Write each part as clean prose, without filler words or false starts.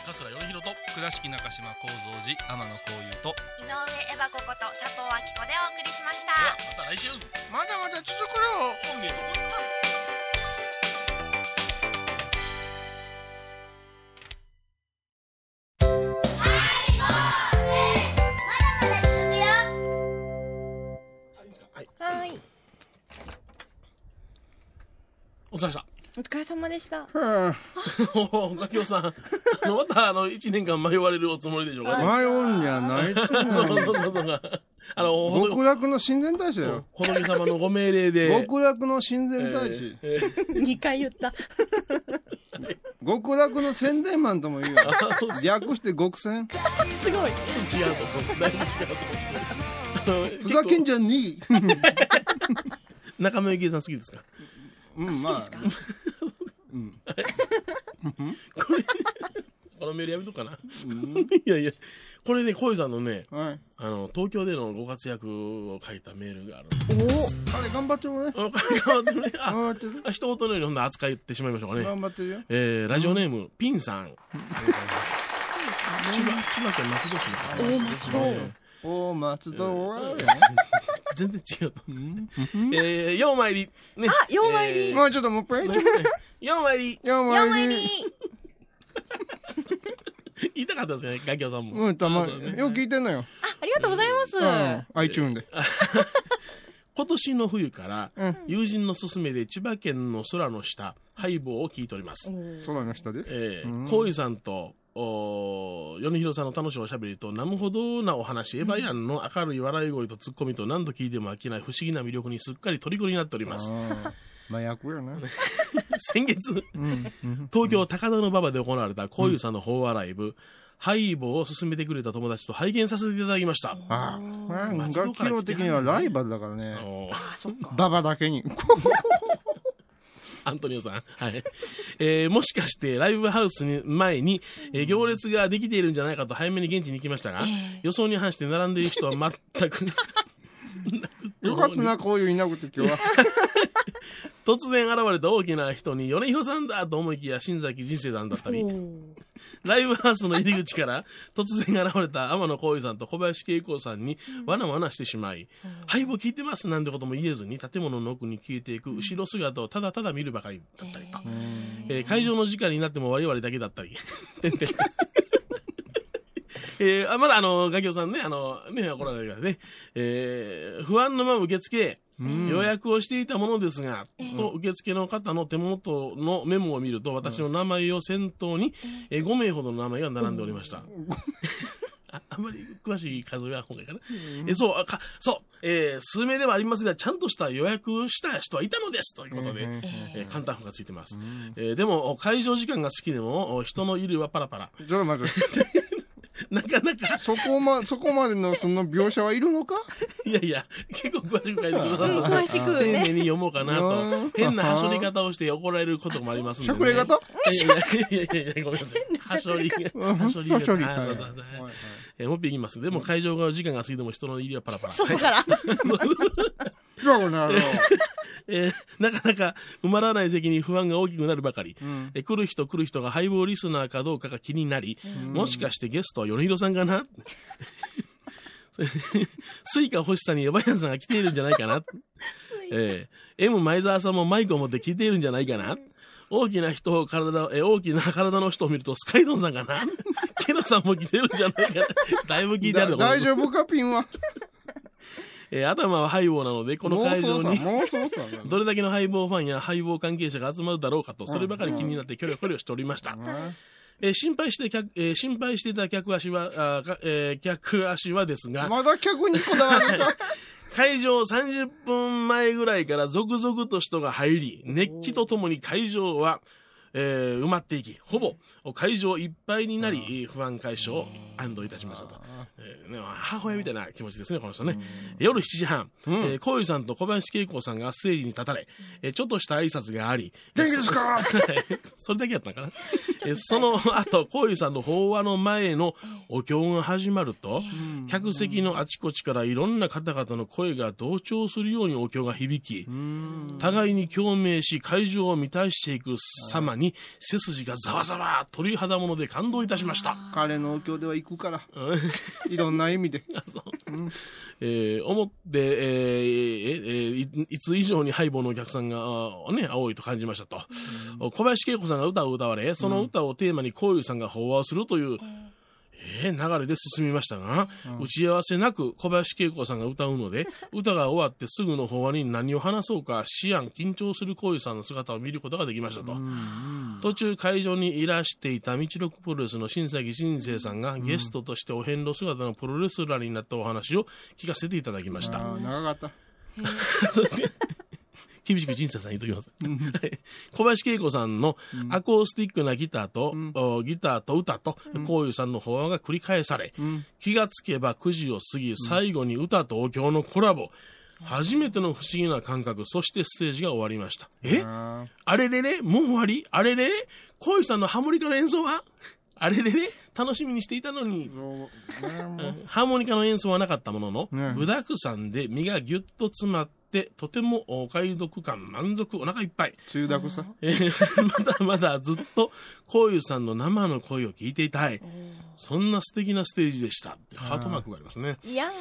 桂米宏と倉敷中島幸三寺天野幸雄と井上エヴァ子こと佐藤明子でお送りしました。 ではまた来週。 まだまだ続くよ。 本名はい。 お疲れ様でした。 お疲れ様でした。 おガキオさん、また1年間迷われるおつもりでしょうかね。 迷うんじゃないって極楽の親善大使だよ。 仏様のご命令で。 極楽の親善大使。 2回言った。 極楽の宣伝マンとも言うよ。略して極宣。 すごい。 違うと思う。だいぶ違うと思う。 ふざけんじゃねえ。 中村幸恵さん好きですか？ うん、まあ。 このメールやめとくかな。いやいや、これね、小井さんのね、 はい、 東京でのご活躍を書いたメールがある。 おお、あれ頑張ってるね。 頑張ってるね。頑張ってる。一言のようにほんと扱ってしまいましょうかね。 頑張ってるよ。 ラジオネーム、ピンさん。ありがとうございます。千葉県松戸市の方ですね。 お松戸は全然違う。4枚入り。ね。 あ、4枚入り。 もうちょっともう一回。 4枚入り。 4枚入り。 言いたかったですね、ガキオさんも。 うん、たまに。よく聞いてんのよ。 ありがとうございます。 iTunes で。 今年の冬から、友人の勧めで千葉県の空の下、ハイボーを聞いております。 空の下でこういうさんと、米広さんの楽しいおしゃべりと、なむほどなお話、エヴァヤンの明るい笑い声とツッコミと何度聞いても飽きない不思議な魅力にすっかり虜になっております。 麻薬よね。 先月、東京高田馬場で行われたこういうさんの法話ライブ、ハイボーを勧めてくれた友達と拝見させていただきました。 楽器用的にはライバルだからね。馬場だけに。 アントニオさん。はい。もしかしてライブハウスに前に、行列ができているんじゃないかと早めに現地に行きましたが、予想に反して並んでいる人は全くよかったな、こういういなくて今日は。 突然現れた大きな人に米広さんだと思いきや新崎人生さんだったり、ライブハウスの入り口から突然現れた天野幸雄さんと小林恵子さんにわなわなしてしまい、ハイボー聞いてますなんてことも言えずに建物の奥に消えていく後ろ姿をただただ見るばかりだったりと、会場の時間になっても我々だけだったりまだガキオさんね、怒らないからね、不安のまま受付、予約をしていたものですが、と受付の方の手元のメモを見ると、私の名前を先頭に、5名ほどの名前が並んでおりました。あんまり詳しい数は今回かな。数名ではありますが、ちゃんとした予約した人はいたのですということで、簡単符がついてます。でも、会場時間が好きでも、人のいるはパラパラ。 ちょっと待って。 なかなかそこまでのその描写はいるのか？ いやいや、結構詳しく書いてくださった。 詳しくね。 丁寧に読もうかなと。変なはしょり方をして怒られることもありますんで、ね。 しゃくれ方？ いや、ごめんなさい。はしょり方。もう一遍言います。でも会場が時間が過ぎても人の入りはパラパラ。 そこから。 なかなか埋まらない席に不安が大きくなるばかり、来る人がハイボーリスナーかどうかが気になり、もしかしてゲストは米広さんかなスイカ欲しさにエヴァヤンさんが来ているんじゃないかなM 前澤さんもマイクを持って聞いているんじゃないかな大きな体の人を見るとスカイドンさんかなケロさんも来てるんじゃないかなだいぶ聞いてある大丈夫かピンは頭はハイボーなので、この会場にどれだけのハイボーファンやハイボー関係者が集まるだろうかと、そればかり気になってキョロキョロしておりました。心配していた客足はですが、 まだ客にこだわるか会場30分前ぐらいから続々と人が入り、熱気とともに会場は、埋まっていき、ほぼ会場いっぱいになり、不安解消を安堵いたしましたと。母親みたいな気持ちですね、この人ね。夜7時半、こういうさんと小林恵子さんがステージに立たれ、ちょっとした挨拶があり、 元気ですかそれだけやったのかなその後、こういうさんの法話の前のお経が始まると、客席のあちこちからいろんな方々の声が同調するようにお経が響き、互いに共鳴し会場を満たしていく様にに背筋がざわざわ鳥肌もので感動いたしました。 彼のお経では行くからいろんな意味で思って、いつ以上にハイボーのお客さんが、多いと感じましたと。小林恵子さんが歌を歌われ、その歌をテーマにこういうさんが法話をするという、流れで進みましたが、打ち合わせなく小林恵子さんが歌うので、歌が終わってすぐの法話に何を話そうか思案緊張するこういうさんの姿を見ることができましたと。途中会場にいらしていた道六プロレスの新崎新生さんがゲストとしてお遍路姿のプロレスラーになったお話を聞かせていただきました。 長かった。 厳しく人生さん言うときます。小林恵子さんのアコースティックなギターと、歌と、こういうさんの法話が繰り返され、気がつけば9時を過ぎ、最後に歌とお経のコラボ、初めての不思議な感覚、そしてステージが終わりました。あれれれもう終わりあれれこういうさんのハーモニカの演奏はあれれれ楽しみにしていたのに、ハーモニカの演奏はなかったものの、具沢山で身がぎゅっと詰まって、とてもお買い得感、満足、お腹いっぱい。 中毒さ。 まだまだずっと、こういうさんの生の声を聞いていたい。そんな素敵なステージでした。ハートマークがありますね。 いや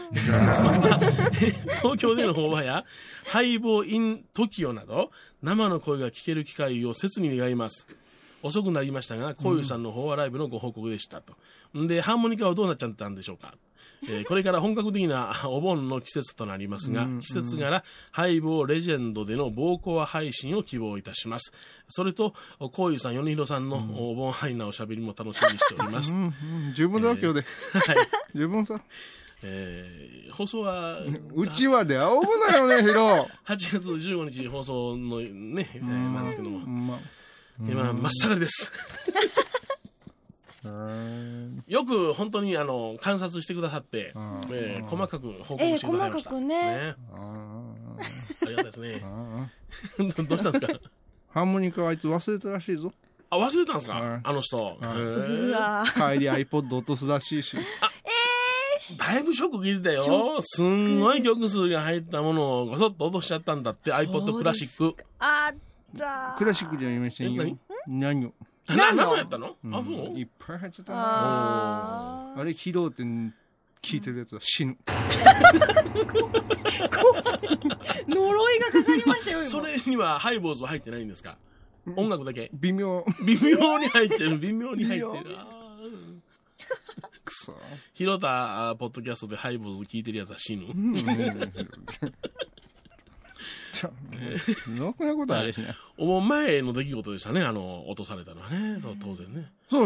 東京での法話や、ハイボーイン TOKIO など、生の声が聞ける機会を切に願います。遅くなりましたが、こういうさんの法話ライブのご報告でしたと。で、ハーモニカはどうなっちゃったんでしょうか。これから本格的なお盆の季節となりますが、季節柄、ハイボーレジェンドでのボーコア配信を希望いたします。それと、こういうさん、米広さんのお盆ハイなおしゃべりも楽しみにしております。 十分だよ、今日で。十分さ。 放送は、 うちわで仰ぐなよね、ヒロ。 8月15日放送のね、なんですけども。今、真っ盛りです。よく本当に観察してくださって、細かく報告してくださいました。 細かくね。 ありがたいですね。どうしたんですか？ ハーモニカはあいつ忘れたらしいぞ。 あ、忘れたんですか？あの人。 帰り iPod 落とすらしいし。 だいぶショック聞いてたよ。すんごい曲数が入ったものをごそっと落としちゃったんだって、iPod クラシック。 クラシックじゃありませんよ。何を何のやったの？あ、そう？ いっぱい入っちゃったな。あれ拾うって聞いてるやつは死ぬ。 呪いがかかりましたよ。 それにはハイボーズは入ってないんですか？音楽だけ？ 微妙に入ってる。微妙に入ってる。 くそ。 拾ったポッドキャストでハイボーズ聞いてるやつは死ぬ。 ろくなことあれしない。 お前の出来事でしたね、落とされたのはね。そう、当然ね。 そう。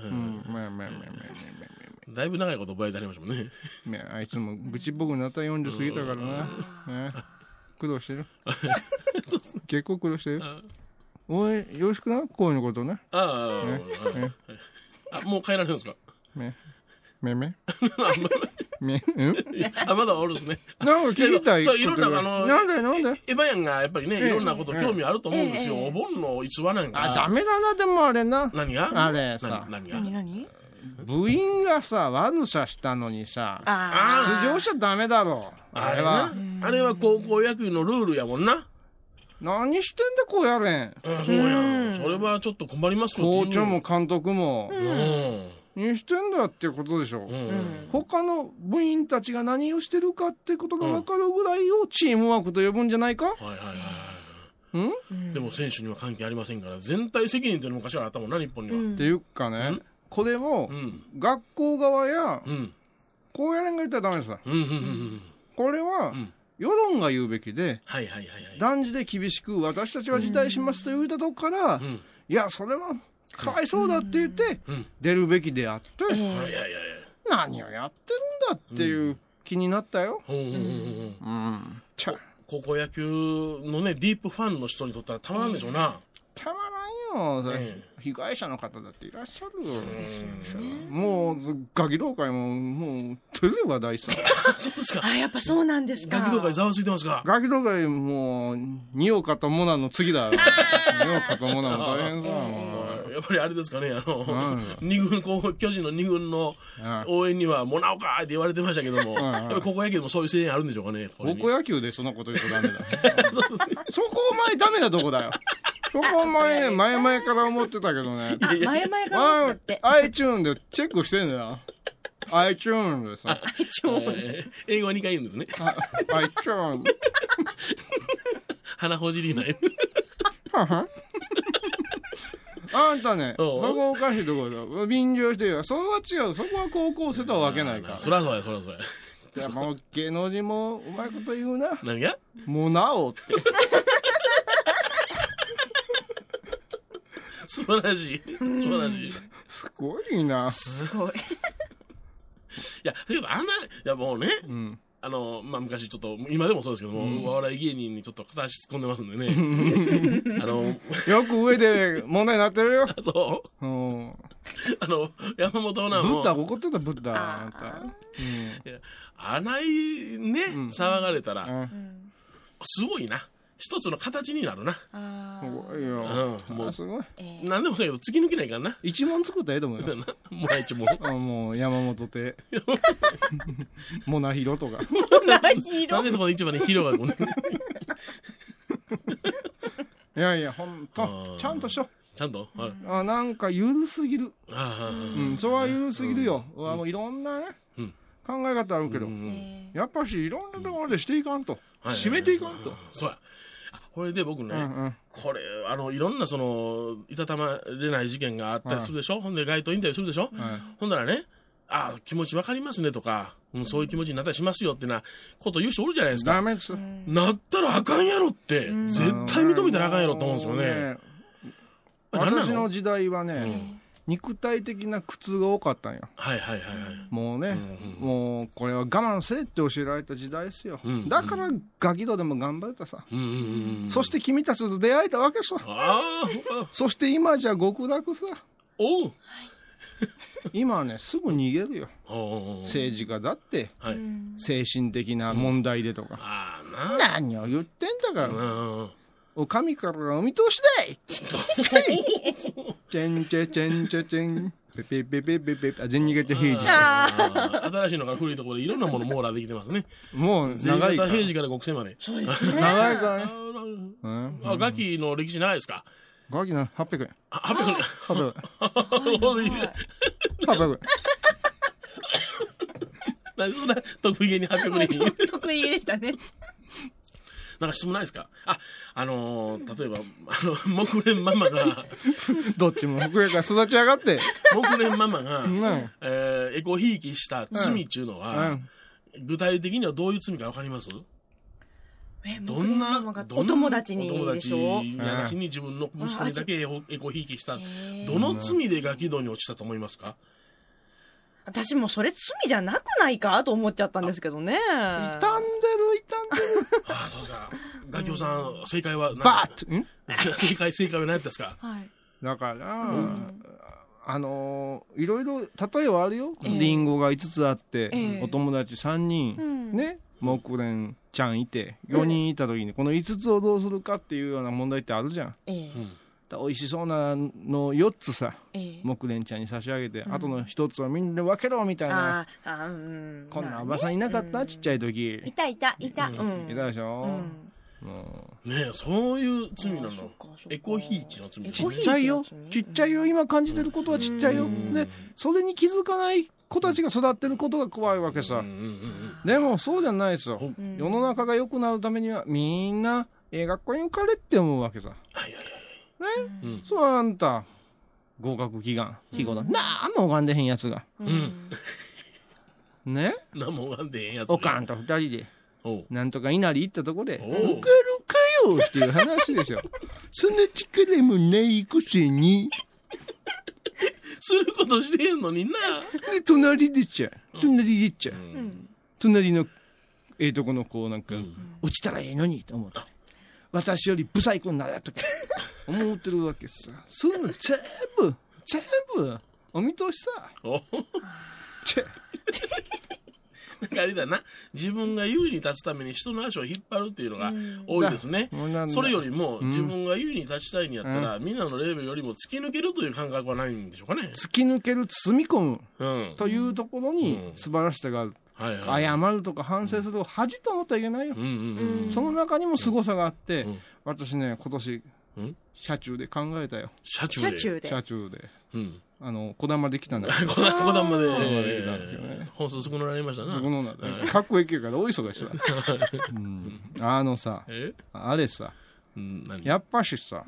だいぶ長いこと覚えてありましたもんね。 あいつも愚痴っぽくなった40過ぎたからな。苦労してる。結構苦労してる。おい、よろしくな、こういうのことね。 もう帰られるんですか？ めまだおるんですね。 なんか聞きたい。 そう、いろんな、 なんでエヴァヤンがやっぱりね、いろんなこと興味あると思うんですよ。お盆の逸話なんか。 ダメだな、でもあれな。 何が？ あれさ。 何部員がさ、悪さしたのにさ、出場しちゃダメだろ。あれは高校野球のルールやもんな。 何してんだ、こうやれん。 そうや。それはちょっと困りますよ。 校長も監督も。何してんだってことでしょ。他の部員たちが何をしてるかってことが分かるぐらいをチームワークと呼ぶんじゃないか？ でも選手には関係ありませんから、全体責任っていうのも昔はあったもんな、日本には。 っていうかね、これを学校側やこうやれんが言ったらダメですわ。これは世論が言うべきで、断じて厳しく私たちは辞退しますと言うたとこから、いや、それはかわいそうだって言って出るべきであって、何をやってるんだっていう気になったよ。 高校野球のね、ディープファンの人にとったらたまらんでしょうな。 たまらんよ。被害者の方だっていらっしゃる。もうガキ同会もうとりあえず話題さ。 そうですか。 やっぱそうなんですか。 ガキ同会ざわついてますか？ ガキ同会もう二岡とモナの次だ。二岡とモナの大変さ。 やっぱりあれですかね、二軍、巨人の二軍の応援にはモナオかって言われてましたけども、やっぱり高校野球でもそういう声援あるんでしょうかね。 高校野球でそんなこと言うとダメだ。そこお前ダメなとこだよ。 そこ前々から思ってたけどね。 前々から思ってたって。 iTunes でチェックしてんだよ。iTunes でさ。 英語は2回言うんですね。 iTunes。 鼻ほじりない。 あんたね、そこおかしいところだ。便乗してるよ。そこは違う。そこは高校生とは分けないから。 そらそうや、そらそうや。 いや、もう芸能人もうまいこと言うな。 何がもうなおって。 素晴らしい。素晴らしい。 すごいな。 すごい。 いや、だけどいやもうね、 うん。 まあ、昔ちょっと、今でもそうですけども、お笑い芸人にちょっと片足突っ込んでますんでね。 よく上で問題になってるよ。 そう。 うん。 山本直も。 ブッダ、怒ってた、ブッダ。あんた。 いや、あないね、騒がれたら、すごいな。一つの形になるな。 すごいよ。もうすごい。 なんでもそうやけど、突き抜けないからな。 一問作ったらええと思うよ。 もう一問。 もう山本亭。モナヒロとか。 なんでそこで一番にヒロが来るいやいや、ほんと、ちゃんとしよう。 ちゃんとなんかゆるすぎる。それはゆるすぎるよ。もういろんなね、考え方あるけど、やっぱしいろんなところでしていかんと。締めていかんと。 そうや。これで僕ね、これ、いろんないたたまれない事件があったりするでしょ、ほんで街頭インタビューするでしょ、ほんならね、気持ちわかりますねとか、そういう気持ちになったりしますよってなこと言う人おるじゃないですか。 ダメです。 なったらあかんやろって、絶対認めたらあかんやろと思うんですよね。 私の時代はね、肉体的な苦痛が多かったんよ。もうね、もうこれは我慢せえって教えられた時代ですよ。だからガキドでも頑張れたさ。そして君たちと出会えたわけさ。そして今じゃ極楽さ。今はね、すぐ逃げるよ。政治家だって、精神的な問題でとか。何を言ってんだから。お上からお見通しだいチェンチェチェンチェチェンペペペペペペ全逃げて平時新しいのから古いところでいろんなもの網羅できてますね。 もう長いから平時から極戦まで。 長いからね。 ガキの歴史長いですか？ ガキの800円。 800円。 800円。 何そんな得意げに800円。 得意げでしたね。 なんか質問ないですか？例えば、木蓮ママが、 どっちも福岡育ち上がって、 木蓮ママが、エコひいきした罪っていうのは、具体的にはどういう罪かわかります？どんな、 お友達にでしょ？ やしに自分の息子にだけエコひいきした、どの罪でガキ道に落ちたと思いますか？ 私もそれ罪じゃなくないかと思っちゃったんですけどね。 傷んでる。 そうですか。ガキオさん、正解はバッ正解は何ですか？ だから、いろいろ、例えはあるよ。リンゴが5つあって、お友達3人、ね、木蓮ちゃんいて、4人いた時に、この5つをどうするかっていうような問題ってあるじゃん。美味しそうなの4つさ、木蓮ちゃんに差し上げて、あとの1つをみんなで分けろみたいな。こんなおばさんいなかった？ちっちゃい時。 いた。いたでしょ？ ねえ、そういう罪なの。エコひいきの罪。 ちっちゃいよ。ちっちゃいよ。今感じてることはちっちゃいよ。で、それに気づかない子たちが育ってることが怖いわけさ。でもそうじゃないですよ。世の中が良くなるためにはみんな学校に受かれって思うわけさ。ね、そうあんた合格祈願日ごとなんも拝んでへんやつが、ね、 なんも拝んでへんやつがおかんと2人でなんとか稲荷行ったとこで受かるかよっていう話でしょ。そんな力もないくせにすることしてへんのにな。 で隣のとこの子なんか、落ちたらええのにと思って、私よりブサイクになれとか思ってるわけさ。そんな全部お見通しさ。 なんかあれだな、自分が優位に立つために人の足を引っ張るっていうのが多いですね。それよりも自分が優位に立ちたいんやったら、みんなのレベルよりも突き抜けるという感覚はないんでしょうかね。 突き抜ける、包み込む、というところに素晴らしさがある。謝るとか反省するとか恥と思ったらいけないよ。その中にも凄さがあって、私ね、今年車中で考えたよ。 車中で。 車中で。 うん。 こだまで来たんだけど。 こだまで。 本数少なりましたな。 少なった。かっこいいけから大忙しだ。さ、あれさ、やっぱしさ、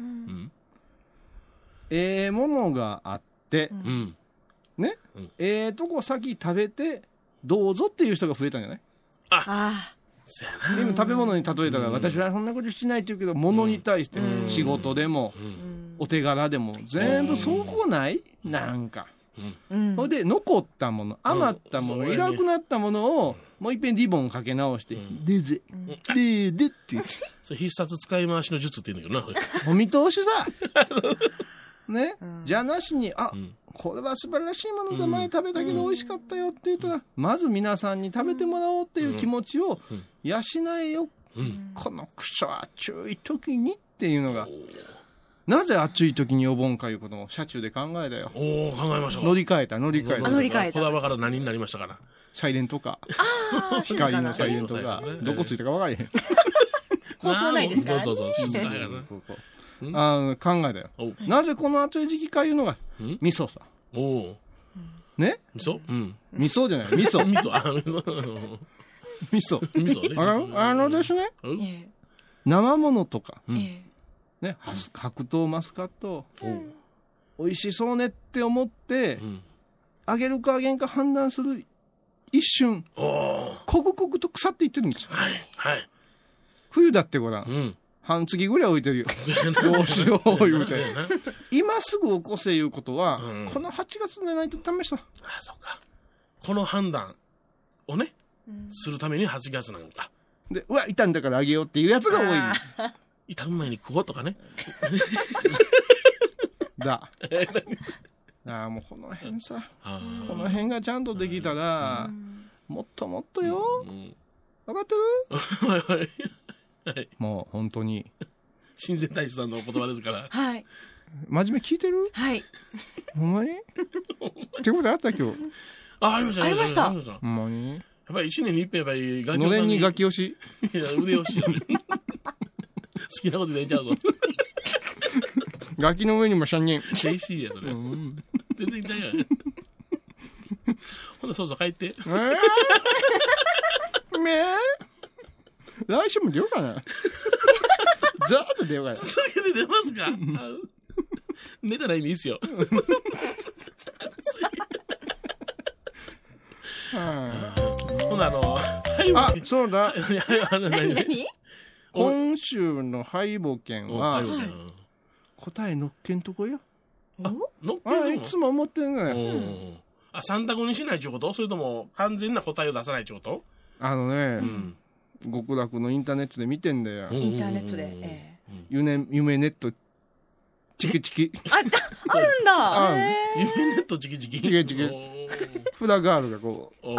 ものがあって、ね、とこ先食べて、どうぞっていう人が増えたんじゃない？今食べ物に例えたら、私はそんなことしないって言うけど、物に対して仕事でも、お手柄でも、全部そこないなんか。それで残ったもの、余ったもの、いなくなったものを、もう一遍リボンかけ直して、でって言って。 それ必殺使い回しの術って言うんだけどな。 お見通しさ。ね。じゃなしに、これは素晴らしいものだ、前食べたけど美味しかったよって言うと、まず皆さんに食べてもらおうっていう気持ちを養えよ。このくそ暑い時にっていうのが。なぜ暑い時にお盆かいうことを車中で考えたよ。 考えました。 乗り換えた。こだまから何になりましたから。 サイレントか。光のサイレントが、どこついたか分からへん。 放送ないですからね。 そう。静かやな。 考えたよ。なぜこの暑い時期かいうのが、味噌さ。ね？ 味噌？ 味噌じゃない、味噌。味噌ですね。生ものとか。ね、白桃マスカット、美味しそうねって思って、あげるかあげんか判断する一瞬、刻々と腐っていってるんですよ。冬だってごらん、半月ぐらい置いてるよ。どうしよう言うて。今すぐ起こせいうことは、この8月でないとダメした。 そうか。この判断をね、するために8月なんか。 で、うわ、傷んだからあげようっていうやつが多い。 傷む前に食おうとかね。 もうこの辺さ、この辺がちゃんとできたら、もっともっとよ。分かってる？もう本当に。 親善大使さんのお言葉ですから。 はい。 真面目聞いてる？ はい。 ほんまに？ってことあった今日。 ありました。 ありました。 ほんまに？ やっぱり1年に一遍やっぱりガキのれんにガキ押し。 いや、腕押しよね。好きなことでんちゃうぞ。 ガキの上にも3人。 厳しいや、それ。全然ちゃうやん。ほんなそう帰って。来週も出ようかな。ずーっと出ようかな。続けて出ますか？寝たらいいんですよ。ほなそうだ。 何？ 今週の敗北券は、答え乗っけんとこよ。 乗っけんの？ いつも思ってるのよ。 3択にしないちゅうこと？それとも完全な答えを出さないちゅうこと？ 極楽のインターネットで見てんだよ。 インターネットで。 夢ネット、チキチキ。 あるんだ。 夢ネットチキチキ。 チキチキ。フラガールがこう。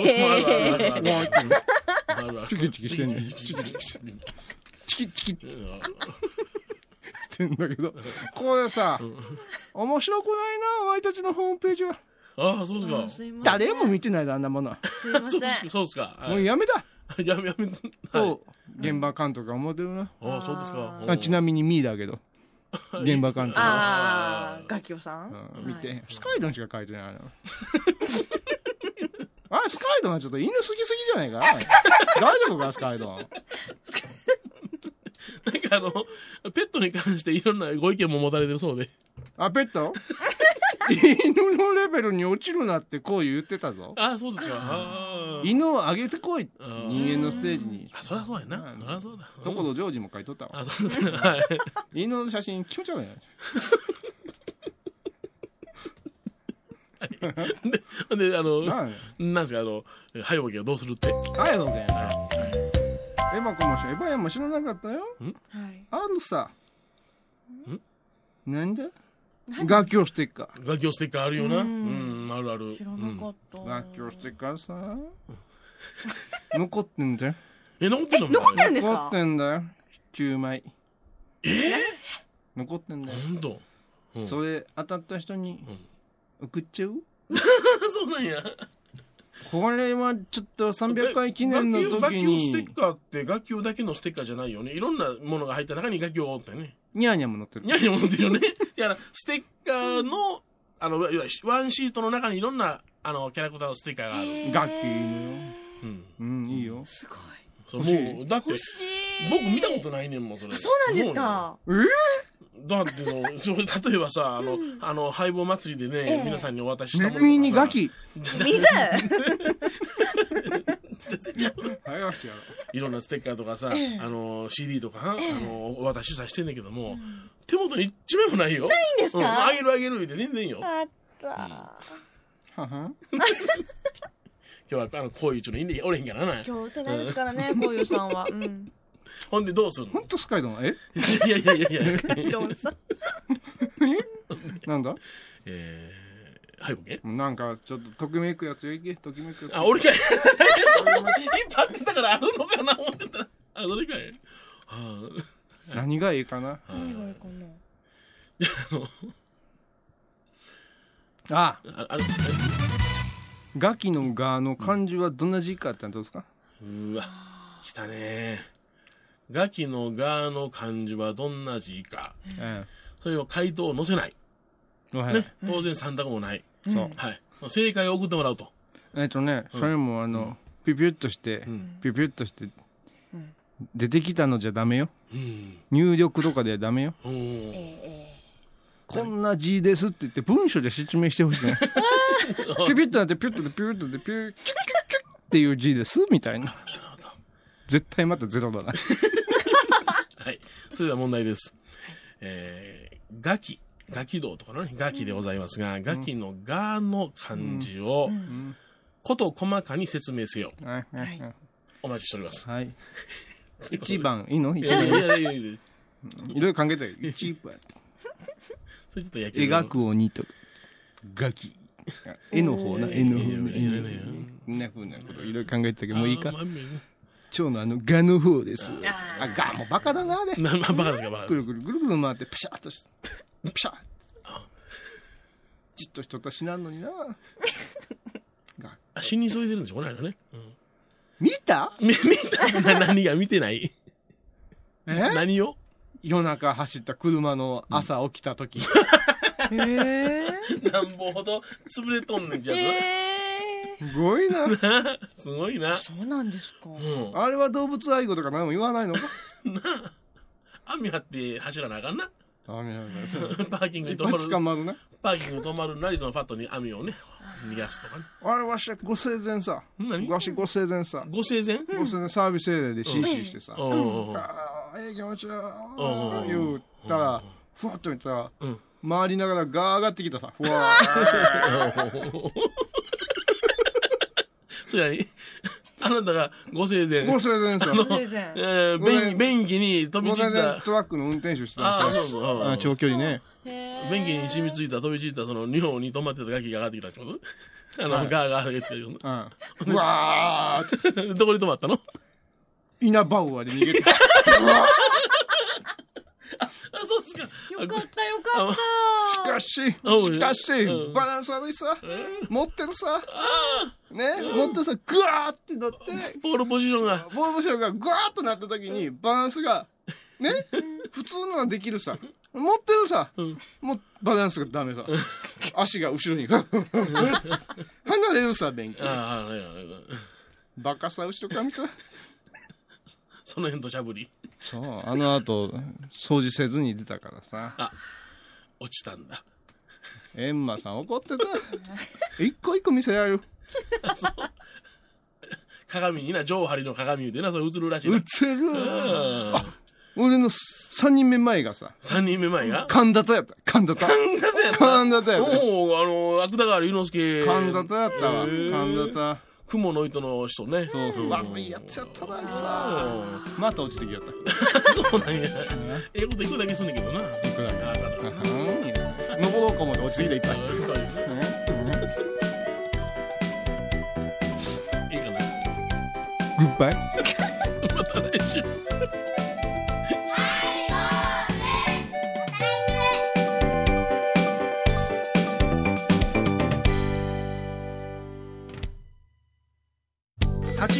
チキチキしてんねん。チキチキしてんだけど、これさ、面白くないな、お前たちのホームページは。 そうですか。 誰も見てないだ、あんなものは。 そうですか。 もうやめだ。 やめ。 と、現場監督が思ってるな。 そうですか。 ちなみにミーだけど。現場監督。 ガキオさん見て。スカイドンしか書いてないの。スカイドンはちょっと犬好きすぎじゃないか。大丈夫か、スカイドン。 なんかペットに関していろんなご意見も持たれてるそうで。 ペット犬のレベルに落ちるなってこう言ってたぞ。 そうですか。 犬を上げてこい。人間のステージに。 そりゃそうやな。そりゃそうだ。 どこのジョージも書いとったわ。 そうですか。 犬の写真気持ち悪いね。 で、なんですか、敗北はどうするって。 敗北やな。エヴァも知らなかったよ。あるさ。なんで？楽器ステッカー。 楽器ステッカーあるよな。あるある。 知らなかった。 楽器ステッカーさ。残ってんじゃん。 残ってんの？ 残ってるんですか？ 残ってんだよ。9枚。残ってんだよ。 ほんと？ それ当たった人に送っちゃう？ そうなんや。 これはちょっと300回記念の時ガキ用ステにッカーってガキ用だけのステッカーじゃないよね。いろんなものが入った中にガキ用がおったよね。 ニャーニャーも載ってる。 ニャーニャーも載ってるよね。だからステッカーのワンシートの中にいろんなキャラクターのステッカーがある。 ガッキーのいいよ。 すごい。 もうだって僕見たことないねんもんそれ。 そうなんですか。 だって例えばさハイボー祭りでね、皆さんにお渡ししたものとかさ。 ミニガキ。 水。 いろんなステッカーとかさ、CD とか、お渡しさしてんねんけども、手元に一枚もないよ。 ないんですか。 あげるあげるって全然よ。 あった。 今日はこういうちょのおれへんからな。 今日売ってないですからね、こういうさんは。 ほんでどうするの？ ほんとスカイドン。 いや。 どうさ。 なんだ？ はいボケ？ なんかちょっとときめくやつよいけ。ときめくやつ。 あ、俺かい。引っ張ってたからあるのかな思ってた。あ、それかい。 何がいいかな。 何がいいかな。 あガキのガの漢字はどんな字かってどうですか？ うわ、来たね。ガキのガの漢字はどんな字か。それを回答を載せない。ね、当然3択もない。はい。正解を送ってもらうと。 それもピュッとして、出てきたのじゃダメよ。入力とかではダメよ。こんな字ですって言って文章で説明してほしいね。ピュッとなってピュッとでピュッとでピュッキュッキュッキュッっていう字ですみたいな。絶対またゼロだな。 はい。それでは問題です。ガキ道とかのね、ガキでございますが、ガキのガの漢字を、こと細かに説明せよ。お待ちしております。 はい。1番、いいの？ いや。 いろいろ考えたよ。1番。 それちょっと野球。 描く鬼と、ガキ。絵の方な、絵の方な。こんな風なこといろいろ考えたけど、もういいか？蝶のガの方です。ガもバカだな、あれ。 バカですか、バカ。 ぐるぐる回って、プシャッとして。プシャッ。じっとしとったら死なんのにな。 死に急いでるんでしょ、この間ね。 見た？ 何が見てない？何を？ 夜中走った車の朝起きた時。 なんぼほど潰れとんねんじゃん。 すごいな。 すごいな。 そうなんですか。 あれは動物愛護とか何も言わないのか？ 網張って走らなあかんな。パーキングに止まるな。 パーキングに止まるなりそのパッドに網をね逃がすとかね。 あれわしご生前さ。わしご生前さ。 ご生前サービスエリアで CC してさ。気持ち言ったらふわっと見たら回りながらガー上がってきたさ。ふわー。 それ何？あなたがご生前。 ご生前さ。 便器に飛び散った。 トラックの運転手してたんですよ。長距離ね。 便器に染みついた飛び散ったその2本に止まってたガキが上がってきたってこと？ガーガー上げてたよ。 うわー。どこに止まったの？ イナバウアーで逃げて。 そうですか。 よかった。 しかし、バランス悪いさ。持ってるさ。ね、持ってるさ、グワーってなって。 ボールポジションがグワーっとなった時に、バランスが、ね、普通のはできるさ。持ってるさ。もうバランスがダメさ。足が後ろに。離れるさ、便器。バカさ、後ろから見た。 その辺としゃぶり。 そう、あの後、掃除せずに出たからさ。 落ちたんだ。 エンマさん怒ってた。一個一個見せやる。 鏡にな、上張りの鏡でな、それ映るらしいな。 映る。俺の3人目前がさ。 3人目前が神田とやった。神田とやった。 お芥川龍之介。 神田とやったわ。神田と。 雲の糸の人ね。 そう悪いやつやったな、さ。また落ちてきやった。 そうなんや。こと行くだけすんねんけどな。行くだけ。登ろうかもで落ちてきたいっぱい。 いいかな。 グッバイ。 また来週。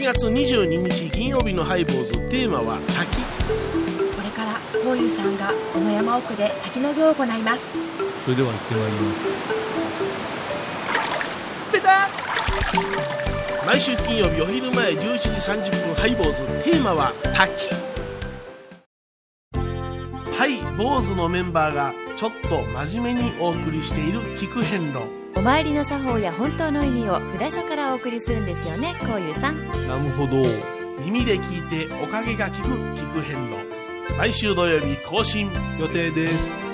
月22日金曜日のハイボーズ、テーマは滝。 これからこういうさんがこの山奥で滝の行を行います。 それでは行ってまいります。 ベタ毎週金曜日お昼前11時30分ハイボーズ、テーマは滝。ハイボーズのメンバーがちょっと真面目にお送りしている聞く遍路。 お参りの作法や本当の意味を札所からお送りするんですよね、こういうさん。 なるほど。 耳で聞いておかげが聞く聞く遍路、毎週土曜日更新予定です。